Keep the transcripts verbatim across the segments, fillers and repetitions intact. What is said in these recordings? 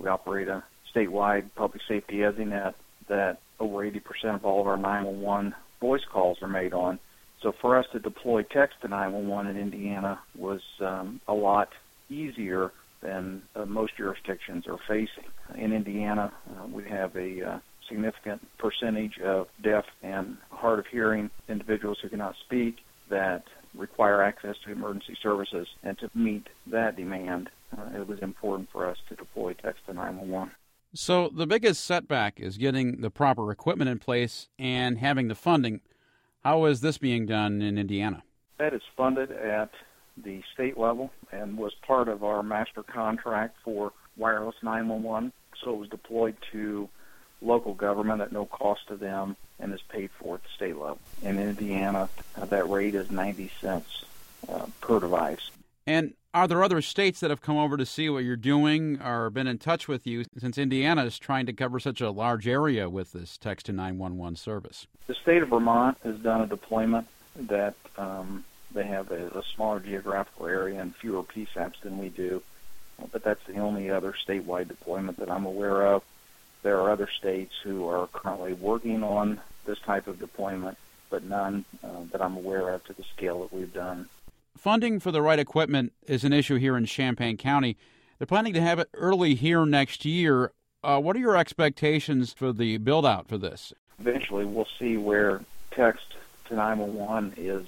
We operate a statewide public safety EZNet that over eighty percent of all of our nine one one voice calls are made on. So for us to deploy text to nine one one in Indiana was um, a lot easier than uh, most jurisdictions are facing. In Indiana, uh, we have a uh, significant percentage of deaf and hard of hearing individuals who cannot speak that require access to emergency services, and to meet that demand, uh, it was important for us to deploy text to nine one one. So the biggest setback is getting the proper equipment in place and having the funding. How is this being done in Indiana? That is funded at the state level and was part of our master contract for wireless nine one one. So it was deployed to local government at no cost to them and is paid for at the state level. In Indiana, uh, that rate is ninety cents uh, per device. And are there other states that have come over to see what you're doing or been in touch with you, since Indiana is trying to cover such a large area with this text to nine one one service? The state of Vermont has done a deployment that um, they have a, a smaller geographical area and fewer P SAPs than we do, but that's the only other statewide deployment that I'm aware of. There are other states who are currently working on this type of deployment, but none uh, that I'm aware of to the scale that we've done. Funding for the right equipment is an issue here in Champaign County. They're planning to have it early here next year. Uh, what are your expectations for the build-out for this? Eventually, we'll see where text to nine one one is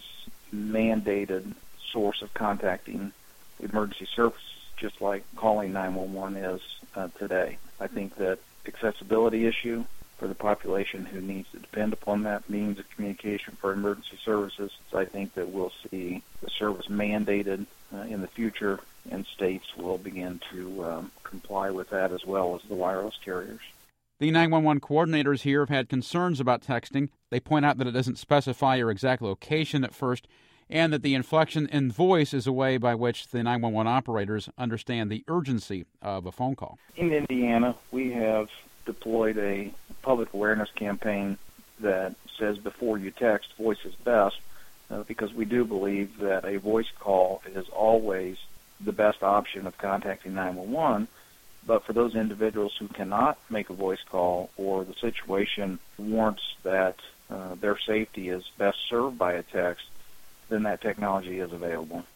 mandated source of contacting emergency services, just like calling nine one one is uh, today. I think that accessibility issue for the population who needs to depend upon that means of communication for emergency services. So I think that we'll see the service mandated uh, in the future, and states will begin to um, comply with that as well as the wireless carriers. The nine one one coordinators here have had concerns about texting. They point out that it doesn't specify your exact location at first, and that the inflection in voice is a way by which the nine one one operators understand the urgency of a phone call. In Indiana, we have deployed a public awareness campaign that says before you text, voice is best, uh, because we do believe that a voice call is always the best option of contacting nine one one. But for those individuals who cannot make a voice call, or the situation warrants that uh, their safety is best served by a text, then that technology is available.